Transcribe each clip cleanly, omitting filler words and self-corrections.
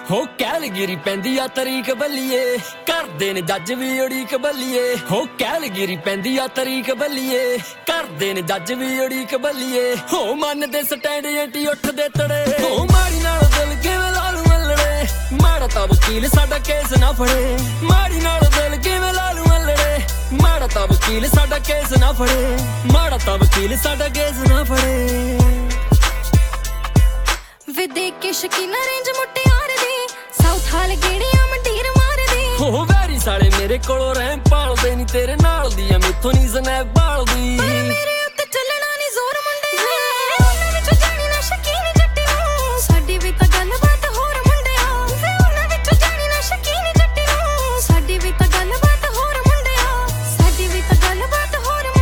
ਹੋ ਕੈਲਗਿਰੀ ਪੈਂਦੀ ਆ ਤਰੀਕ ਬੱਲੀਏ, ਕਰਦੇ ਨੇ ਜੱਜ ਵੀ ਉਡੀਕ ਬੱਲੀਏ। ਹੋ ਕੈਲਗਿਰੀ ਪੈਂਦੀ ਆ ਤਰੀਕ ਬੱਲੀਏ, ਕਰਦੇ ਨੇ ਜੱਜ ਵੀ ਉਡੀਕ ਬੱਲੀਏ। ਹੋ ਮਨ ਦੇ ਸਟੈਂਡ ਏਟੀ ਉੱਠਦੇ ਤੜੇ, ਹੋ ਮਾੜੀ ਨਾਲ ਦਿਲ ਕਿਵੇਂ ਲਾ ਲੂ ਮੱਲੜੇ। ਮਾੜਾ ਤਾਂ ਵਕੀਲ ਸਾਡਾ ਕੇਸ ਨਾ ਫੜੇ, ਮਾੜੀ ਨਾਲ ਦਿਲ ਕਿਵੇਂ ਲਾ ਲੂ ਮੱਲੜੇ। ਮਾੜਾ ਤਾਂ ਵਕੀਲ ਸਾਡਾ ਕੇਸ ਨਾ ਫੜੇ, ਮਾੜਾ ਤਾਂ ਵਕੀਲ ਸਾਡਾ ਕੇਸ ਨਾ ਫੜੇ। ਵੇ ਦੇਖ ਕੇ ਸ਼ਕੀਨਾ ਰੇਂਜ ਮੁਟਿਆਰ ਦੀ, ਸਾਊਥ ਹਾਲ ਗੇੜੀਆਂ ਮੰਡੀਰ ਮਾਰਦੀ। ਹੋ ਵੈਰੀ ਸਾਲੇ ਮੇਰੇ ਕੋਲੋਂ ਰਹਿਮ ਪਾਲਦੇ ਨੀ, ਤੇਰੇ ਨਾਲ ਦੀ ਆ ਮੈਥੋਂ ਨੀ ਸਨੈਪ ਬਾਲਦੀ। ਮੇਰੇ ਉੱਤੇ ਚੱਲਣਾ ਨੀ ਜ਼ੋਰ ਮੁੰਡਿਆ, ਉਹਨਾਂ ਵਿੱਚੋਂ ਜਾਣੀ ਨਾ ਸ਼ਕੀਨ ਜੱਟੀ ਨੂੰ। ਸਾਡੀ ਵੀ ਤਾਂ ਗੱਲਬਾਤ ਹੋਰ ਮੁੰਡਿਆ, ਵੇ ਉਹਨਾਂ ਵਿੱਚੋਂ ਜਾਣੀ ਨਾ ਸ਼ਕੀਨ ਜੱਟੀ ਨੂੰ। ਸਾਡੀ ਵੀ ਤਾਂ ਗੱਲਬਾਤ ਹੋਰ ਮੁੰਡਿਆ, ਸਾਡੀ ਵੀ ਤਾਂ ਗੱਲਬਾਤ ਹੋਰ ਮੁੰਡਿਆ।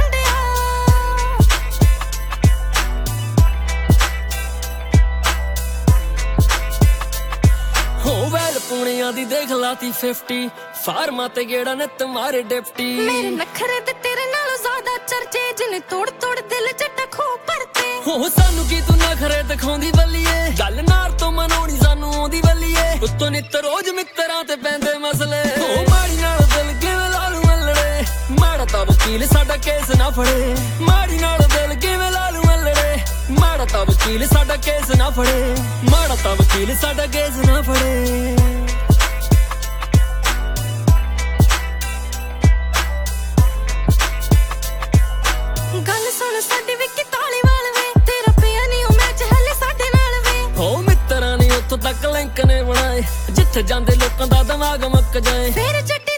ਹੋ ਵੈਲ ਪੁਣਿਆਂ ਦੀ ਦੇਖ ਲਾਤੀ 50, ਫਾਰਮਾਂ ਤੇ ਗੇੜਾ ਨੇ ਤੁਮਾਰੇ ਡਿਪਟੀ। ਮੇਰੇ ਨਖਰੇ ਤੇ ਤੇਰੇ ਨਾਲੋਂ ਜ਼ਿਆਦਾ ਚਰਚੇ, ਜਿਨੇ ਤੋੜ ਤੋੜ ਦਿਲ ਜੱਟਾ ਖੋ ਭਰਤੇ। ਹੋ ਸਾਨੂੰ ਕੀ ਤੂੰ ਨਖਰੇ ਦਿਖਾਉਂਦੀ ਬੱਲੀਏ, ਗੱਲ ਨਾਰ ਤੋਂ ਮਨਾਉਣੀ ਸਾਨੂੰ ਆਉਂਦੀ ਬੱਲੀਏ। ਉੱਤੋਂ ਨਿੱਤ ਰੋਜ਼ ਮਿੱਤਰਾਂ ਤੇ ਪੈਂਦੇ ਮਸਲੇ, ਹੋ ਮਾੜੀ ਨਾਲ ਦਿਲ ਕਿਵੇਂ ਲਾ ਲੂ ਮੱਲੜੇ। ਮਾੜਾ ਤਾਂ ਵਕੀਲ ਸਾਡਾ ਕੇਸ ਨਾ ਫੜੇ, ਮਾੜੀ ਨਾਲ ਦਿਲ ਕਿਵੇਂ ਲਾ ਲੂ ਮੱਲੜੇ। ਮਾੜਾ ਤਾਂ ਵਕੀਲ ਸਾਡਾ ਕੇਸ ਨਾ ਫੜੇ, ਮਾੜਾ ਤਾਂ ਵਕੀਲ ਸਾਡਾ ਕੇਸ ਨਾ ਫੜੇ। ਗੱਲ ਸੁਣ ਸਾਡੀ ਵਿੱਕੀ ਧਾਲੀਵਾਲ ਵੇ, ਤੇਰਾ ਪਿਆ ਨੀ ਉਹ ਮੈਚ ਹਲੇ ਸਾਡੇ ਨਾਲ ਵੇ। ਹੋ ਮਿੱਤਰਾਂ ਨੇ ਉੱਥੋਂ ਤੱਕ ਲਿੰਕ ਨੇ ਬਣਾਏ, ਜਿੱਥੇ ਜਾਂਦੇ ਲੋਕਾਂ ਦਾ ਦਿਮਾਗ ਮੁੱਕ ਜਾਏ। ਫੇਰ ਜੱਟੀ